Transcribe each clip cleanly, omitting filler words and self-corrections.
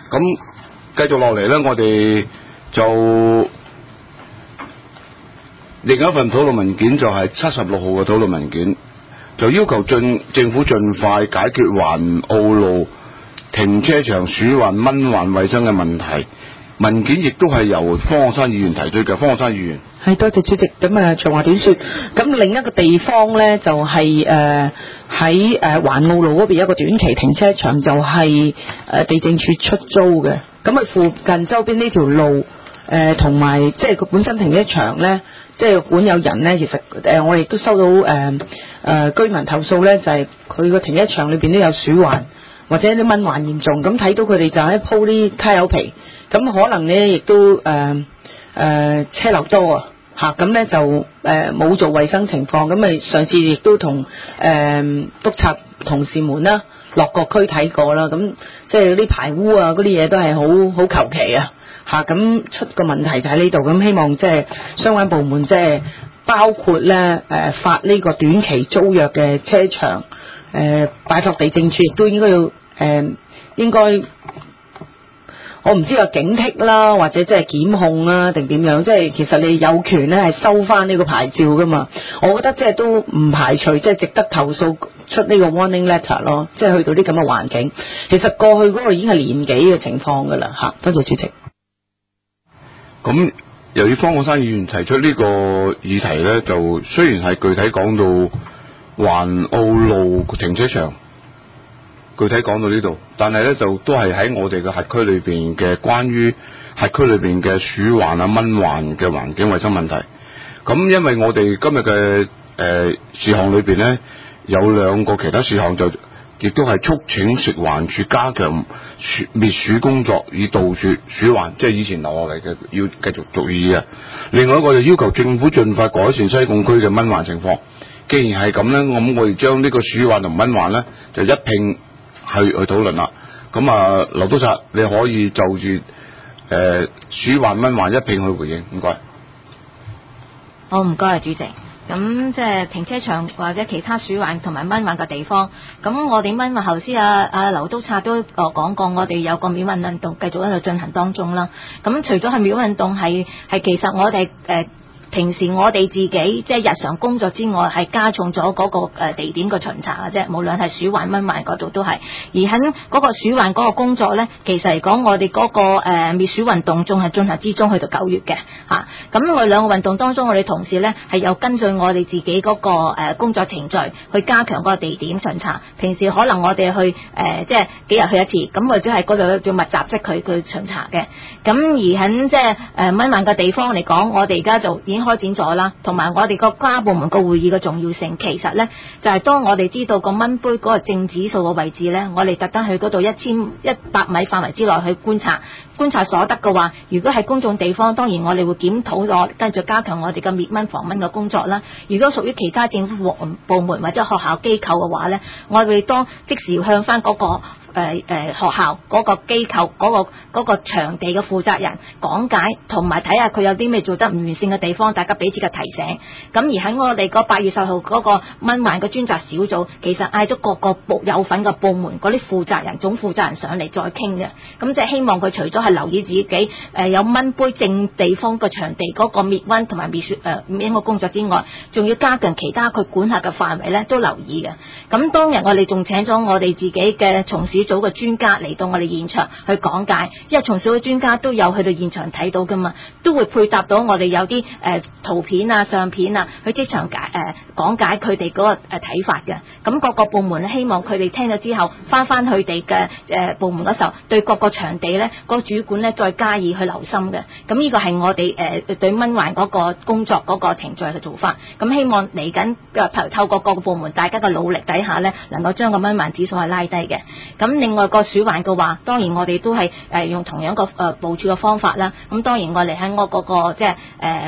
咁繼續落嚟咧，我哋就另一份討論文件就係76號嘅討論文件，就要求政府盡快解決環澳路停車場鼠患、蚊患衛生嘅問題。文件亦都係由方國珊議員提出嘅。方國珊議員， 係，多謝主席。咁長話短說，咁另一個地方咧就係喺環澳路嗰邊有一個短期停車場，就係地政處出租嘅。咁佢附近周邊呢條路同埋即係佢本身停車場咧，即係管有人咧，其實我哋都收到居民投訴咧，就係佢個停車場裏邊都有鼠患或者啲蚊患嚴重。咁睇到佢哋就喺鋪啲卡油皮，咁可能咧亦都車流多啊嚇，咁咧就冇做衛生情況。咁咪上次亦都同督察同事們啦落個區睇過啦。咁即係啲排污啊嗰啲嘢都係好求其啊嚇，咁出個問題就喺呢度。咁希望即係相關部門即係包括咧發呢個短期租約嘅車場拜託地政處，亦都應該要應該。我唔知話警惕啦，或者即係檢控啦，定點樣？即係其實你有權咧係收翻呢個牌照噶嘛。我覺得即係都唔排除即係值得投訴出呢個 warning letter 咯。即係去到啲咁嘅環境，其實過去嗰個已經係年幾嘅情況噶啦嚇。多謝主席。 咁由於方國珊議員提出呢個議題咧，就雖然係具體講到環澳路停車場。具體講到呢度，但係咧就都係喺我哋嘅轄區裏邊嘅關於轄區裏邊嘅鼠患啊、蚊患嘅環境衛生問題。咁因為我哋今日嘅事項裏邊咧有兩個其他事項，就亦都係促請食環署加強滅鼠工作，以杜絕鼠患，即係以前留落嚟嘅要繼續注意嘅。另外一個就要求政府盡快改善西貢區嘅蚊患情況。既然係咁咧，咁我哋將呢個鼠患同蚊患咧就一併去討論啦。咁啊，劉督察你可以就住鼠患、蚊患一併去回應，唔該。 好，唔該主席。咁即係停車場或者其他鼠患同埋蚊患嘅地方，咁我哋蚊患頭先劉督察都講過，我哋有個滅蚊運動繼續喺度進行當中啦。咁除咗係滅蚊運動係其實我哋平時我哋自己即係日常工作之外，係加重咗嗰個地點嘅巡查嘅啫。無論係鼠患、蚊患嗰度都係。而喺嗰個鼠患嗰個工作咧，其實嚟講，我哋嗰個滅鼠運動仲係進行之中，去到9月嘅嚇。咁我哋兩個運動當中，我哋同事咧係有根據我哋自己嗰個工作程序去加強嗰個地點巡查。平時可能我哋去即係幾日去一次，咁或者係嗰度做密集式佢巡查嘅。咁而喺即係蚊患嘅地方嚟講，我哋而家就已經開展咗啦，同埋我哋個跨部門個會議嘅重要性，其實呢，就係當我哋知道個蚊杯嗰個正指數嘅位置呢，我哋特登去嗰度1100米範圍之內去觀察所得嘅話，如果係公眾地方，當然我哋會檢討咗，跟住加強我哋嘅滅蚊防蚊嘅工作啦。如果屬於其他政府部門或者學校機構嘅話呢，我哋當即時向翻嗰個學校嗰個機構嗰個場地嘅負責人講解，同埋睇下佢有啲咩做得唔完善嘅地方，大家彼此嘅提醒。咁而喺我哋嗰8月10號嗰個蚊患嘅專責小組，其實嗌咗各個有份嘅部門嗰啲負責人、總負責人上嚟再傾嘅。咁即係希望佢除咗係留意自己有蚊杯正地方嘅場地嗰個滅蚊同埋滅蚊嘅工作之外，仲要加強其他佢管轄嘅範圍咧都留意嘅。咁當日我哋仲請咗我哋自己嘅從事組嘅專家嚟到我哋現場去講解，因為從小嘅專家都有去到現場睇到噶嘛，都會配搭到我哋有啲圖片啊、相片啊，去即場講解佢哋嗰個睇法嘅。咁各個部門希望佢哋聽咗之後，翻佢哋嘅部門嗰時候，對各個場地咧，嗰個主管咧再加以去留心嘅。咁呢個係我哋對蚊患嗰個工作嗰個程序嘅做法。咁希望嚟緊透過各個部門大家嘅努力底下咧，能夠將個蚊患指數係拉低嘅。咁另外個鼠患嘅話，當然我哋都係用同樣個部署嘅方法啦。咁當然我哋喺我嗰個即係防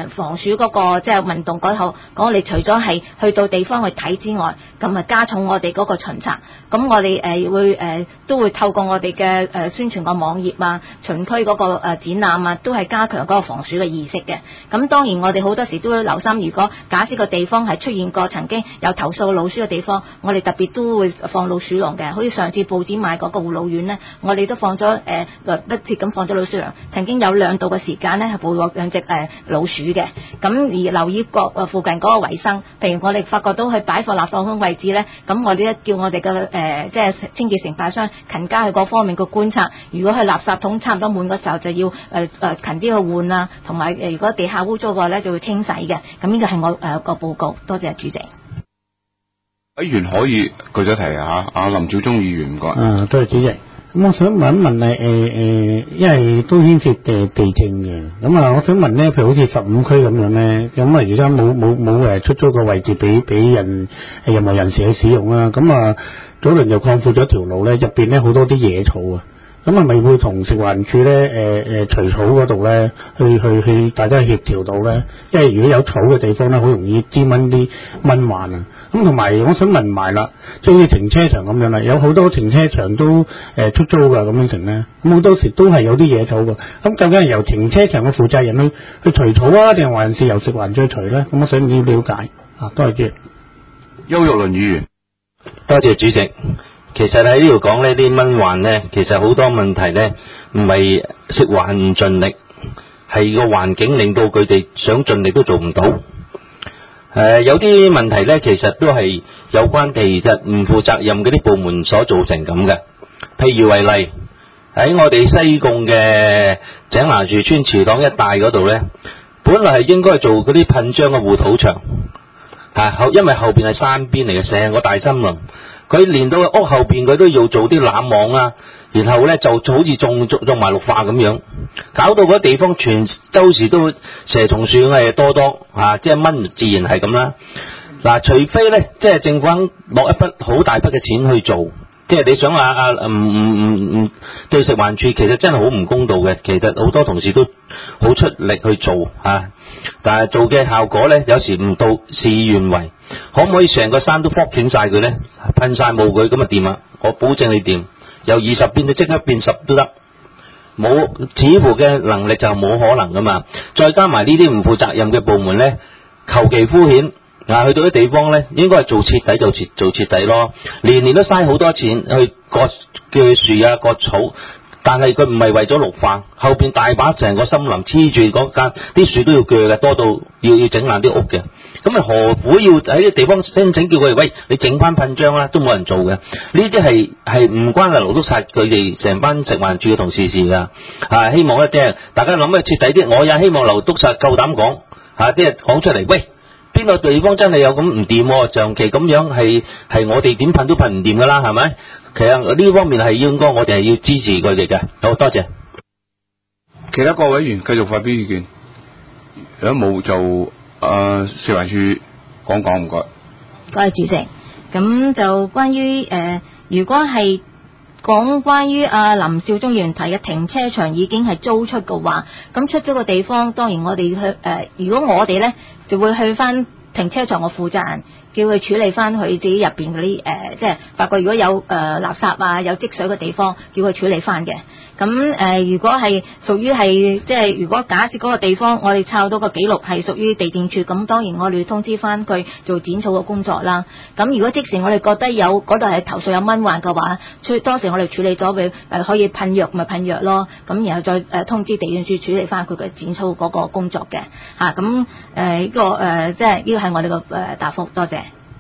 鼠嗰個即係運動嗰度，咁我哋除咗係去到地方去睇之外，咁啊加重我哋嗰個巡查。咁我哋會都會透過我哋嘅宣傳個網頁啊、巡區嗰個展覽啊，都係加強嗰個防鼠嘅意識嘅。咁當然我哋好多時都會留心，如果假設個地方係出現過曾經有投訴老鼠嘅地方，我哋特別都會放老鼠籠嘅。好似上次報紙買嗰個護老院呢，我哋都放咗不切咁放咗老鼠籠。曾經有2度嘅時間呢，係捕獲2隻老鼠嘅。咁而留意附近嗰個衞生，譬如我哋發覺到去擺放垃圾桶位置呢，咁我哋咧叫我哋嘅即係清潔承辦商勤加去各方面嘅觀察。如果係垃圾桶差唔多滿嘅時候，就要勤啲去換啊，同埋如果地下污糟嘅話咧，就會清洗嘅。咁呢個係我個報告。多謝主席。 委員可以具體提下，阿林少忠議員唔該。 多謝主席。咁我想問一問因為都牽涉地政嘅，咁啊，我想問咧，譬如好似15區咁樣咧，咁啊，而家冇出租個位置俾任何人士去使用啦，咁啊，早輪又擴闊咗條路咧，入邊咧好多啲野草啊。咁係咪會同食環署咧除草嗰度咧去大家協調到咧？因為如果有草嘅地方咧，好容易滋蚊啲蚊患啊。咁同埋我想問埋啦，即係好似停車場咁樣啦，有好多停車場都出租㗎咁樣成咧。咁好多時都係有啲野草㗎。咁究竟係由停車場嘅負責人去除草啊，定係還是由食環署除咧？咁我想要了解啊。多謝主席。 邱玉麟議員， 多謝主席。其實喺呢度講呢啲蚊患呢，其實好多問題呢，唔係食環唔盡力，係個環境令到佢哋想盡力都做唔到。有啲問題呢，其實都係有關地唔負責任嗰啲部門所造成咁嘅。譬如為例，喺我哋西貢嘅井拿樹村祠堂一帶嗰度呢，本來係應該做嗰啲噴漿嘅護土牆，因為後邊係山邊嚟嘅，成個大森林。佢連到屋後邊佢都要做啲攬網啊，然後咧就好似種埋綠化咁樣，搞到嗰地方全周時都蛇蟲鼠蟻多即係蚊自然係咁啦。嗱，除非咧即係政府肯落一筆好大筆嘅錢去做，即係你想話對食環署其實真係好唔公道嘅，其實好多同事都好出力去做但係做嘅效果咧有時唔到事與願違。可唔可以成個山都覆斷晒佢呢？噴晒霧佢咁啊掂啊！我保證你掂，由20變到即刻變10都得。冇似乎嘅能力就冇可能噶嘛。再加埋呢啲唔負責任嘅部門呢，求其敷衍去到啲地方呢，應該係做徹底就做徹底咯。年年都嘥好多錢去割嘅樹啊、割草，但係佢唔係為咗綠化，後邊大把成個森林黐住嗰間，啲樹都要鋸嘅，多到要整爛啲屋嘅。咁啊，何苦要喺啲地方申請叫佢哋喂，你整翻噴漿啦，都冇人做嘅。呢啲係唔關勞督察佢哋成班食環署嘅同事事噶。希望咧即係大家諗得徹底啲。我也希望勞督察夠膽講即係講出嚟，喂，邊個地方真係有咁唔掂？長期咁樣係我哋點噴都噴唔掂噶啦，係咪？其實呢方面係應該我哋係要支持佢哋嘅。好多謝。 其他各位委員繼續發表意見。如果冇就食環署講唔該。 多謝主席。咁就關於如果係講關於林少忠議員提嘅停車場已經係租出嘅話，咁出咗個地方，當然我哋去如果我哋呢就會去翻停車場嘅負責人，叫佢處理翻佢自己入邊嗰啲即係發覺如果有垃圾啊、有積水嘅地方，叫佢處理翻嘅。咁如果係屬於係即係如果假設嗰個地方我哋抄到個記錄係屬於地政處，咁當然我哋要通知翻佢做剪草嘅工作啦。咁如果即時我哋覺得有嗰度係投訴有蚊患嘅話，當時我哋處理咗佢可以噴藥咪噴藥咯。咁然後再通知地政處處理翻佢嘅剪草嗰個工作嘅嚇。咁呢個即係呢個係我哋個答覆。多謝。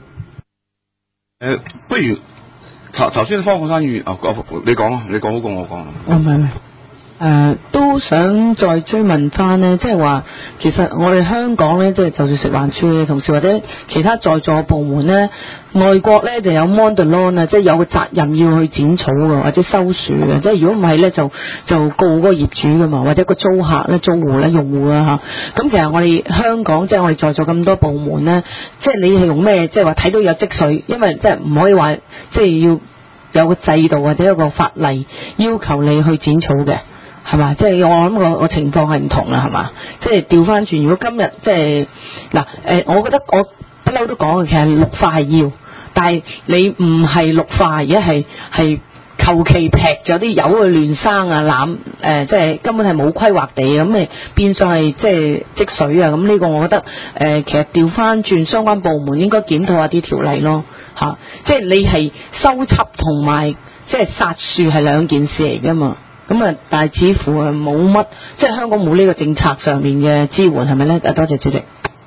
不如頭先方國珊議員你講啊，你講好過我講啊。 唔係都想再追問翻呢，即係話其實我哋香港呢，即係就算食環署嘅同事或者其他在座部門呢，外國呢就有 model law 啊，即係有個責任要去剪草嘅或者收樹嘅，即係如果唔係呢，就告嗰個業主噶嘛，或者個租客咧、租戶咧、用戶啦嚇。咁其實我哋香港即係我哋在座咁多部門呢，即係你係用咩？即係話睇到有積水，因為即係唔可以話即係要有個制度或者有個法例要求你去剪草嘅。 係嘛？即係我諗個情況係唔同啦，係嘛？即係調翻轉，如果今日即係嗱我覺得我不嬲都講嘅，其實綠化係要，但係你唔係綠化，而家係求其劈咗啲油去亂生啊即係根本係冇規劃地咁咪變相係即係積水啊！咁呢個我覺得其實調翻轉相關部門應該檢討下啲條例咯嚇，即係你係收葺同埋即係殺樹係兩件事嚟㗎嘛。咁啊，但係似乎係冇乜，即係香港冇呢個政策上面嘅支援，係咪咧？多謝主席。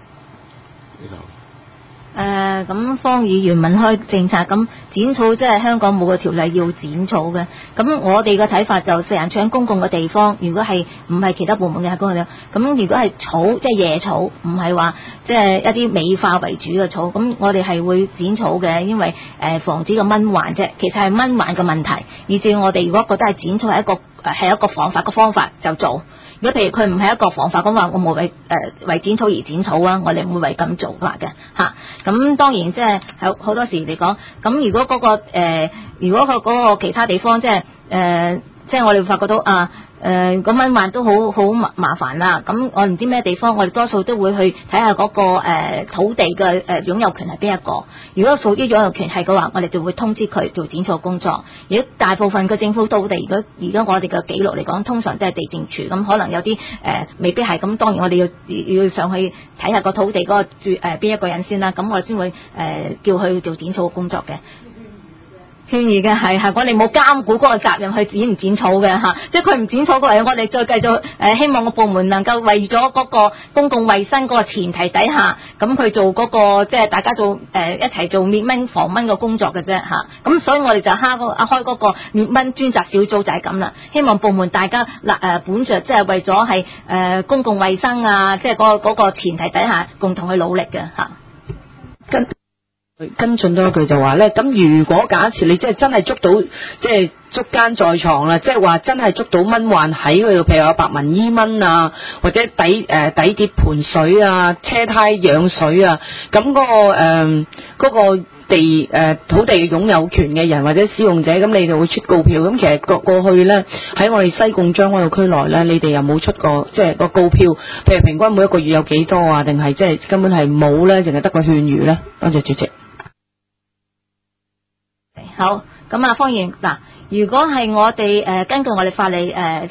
咁方議員問開政策，咁剪草即係香港冇個條例要剪草嘅。咁我哋嘅睇法就成日搶公共嘅地方，如果係唔係其他部門嘅公共地方，咁如果係草即係野草，唔係話即係一啲美化為主嘅草，咁我哋係會剪草嘅，因為防止個蚊患啫。其實係蚊患嘅問題，以至我哋如果覺得係剪草係一個防法嘅方法就做。如果譬如佢唔係一個防法咁話，我冇為剪草而剪草啊，我哋唔會為咁做法嘅嚇。咁當然即係好多時嚟講，咁如果嗰個其他地方即係我哋會發覺到個蚊患都好麻煩啦。咁我唔知咩地方，我哋多數都會去睇下嗰個土地嘅擁有權係邊一個。如果屬於擁有權係嘅話，我哋就會通知佢做剪草工作。如果大部分嘅政府土地，如果而家我哋嘅記錄嚟講，通常都係地政處，咁可能有啲未必係。咁當然我哋要上去睇下個土地嗰個住邊一個人先啦。咁我哋先會叫佢做剪草工作嘅。勸喻嘅係我哋冇監管嗰個責任去剪唔剪草嘅嚇，即係佢唔剪草嘅話，我哋再繼續希望個部門能夠為咗嗰個公共衛生嗰個前提底下，咁去做嗰個即係大家做一齊做滅蚊防蚊嘅工作嘅啫嚇。咁所以我哋就開嗰個滅蚊專責小組就係咁啦，希望部門大家本着即係為咗係公共衛生啊，即係嗰個前提底下共同去努力嘅嚇。 跟進多一句就話咧，咁如果假設你即係真係捉到即係捉奸在床啦，即係話真係捉到蚊患喺佢度，譬如有白紋伊蚊啊，或者底碟盤水啊、車胎養水啊，咁嗰個土地嘅擁有權嘅人或者使用者，咁你就會出告票。咁其實過去咧喺我哋西貢將軍澳區內咧，你哋有冇出過即係個告票？譬如平均每一個月有幾多啊？定係即係根本係冇咧，淨係得個勸喻咧？多謝主席。 好，咁方議員嗱，如果係我哋根據我哋法例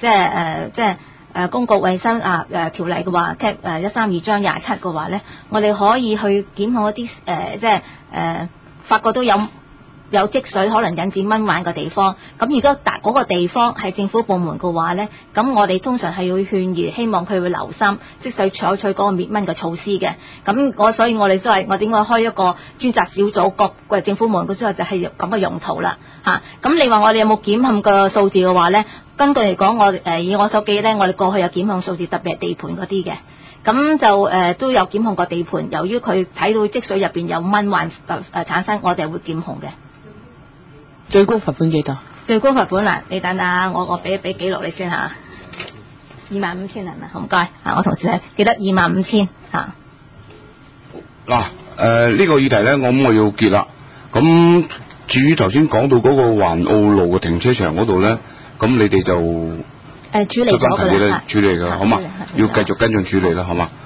公共衛生條例嘅話，132章27嘅話咧，我哋可以去檢控一啲發覺都有積水可能引致蚊患嘅地方，咁如果嗰個地方係政府部門嘅話呢，咁我哋通常係要勸喻，希望佢會留心積水採取嗰個滅蚊嘅措施嘅。咁所以我哋都係我點解開一個專責小組，各政府部門嘅之後就係咁嘅用途啦嚇。咁你話我哋有冇檢控嘅數字嘅話呢？根據嚟講，以我所記呢，我哋過去有檢控數字，特別係地盤嗰啲嘅。咁就都有檢控過地盤，由於佢睇到積水入邊有蚊患產生，我哋會檢控嘅。 最高罰款幾多？ 最高罰款你等等我俾記錄你先嚇，25,000係咪？好唔該我同事記得25,000嚇。 嗱呢個議題咧，我要結啦。咁至於頭先講到嗰個環澳路嘅停車場嗰度咧，咁你哋就處理咗㗎啦， 處理㗎，好嘛？要繼續跟進處理啦，好嘛？